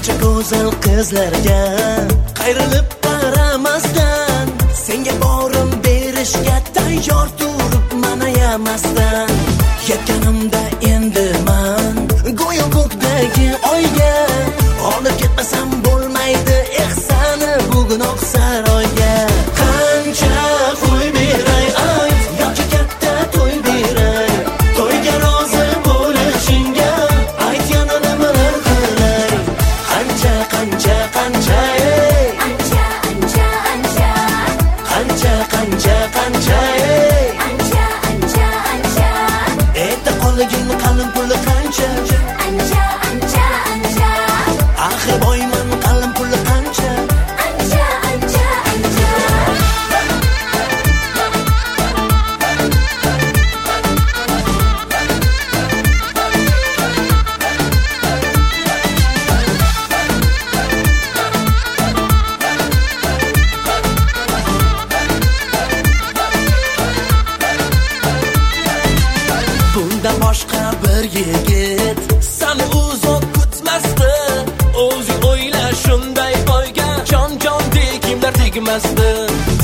barcha go'zal qizlarga qayrilib qaramasdan senga borim berishga tayyor turibman ayamasdan. Yetganimda endi man go'yo ko'kdagi oyga olib ketmasam bo'lmaydi ehsani bugun Oqsaroyga. Qancha qo'y beray ayt yoki katta to'y beray, to'yga rozi bo'lishingga ayt yana nimalar qilay. Qancha qancha qancha ancha ancha ancha qancha qancha qancha ancha ancha ancha etta qolgin qalin puli qancha ancha ancha ancha axir boyman qalin puli qancha ancha ancha ancha. Bunda boshqa bir yigit seni uzoq kutmasdi. O'zi o'yla shunday boyga jon-jon kimlar tegmasdi.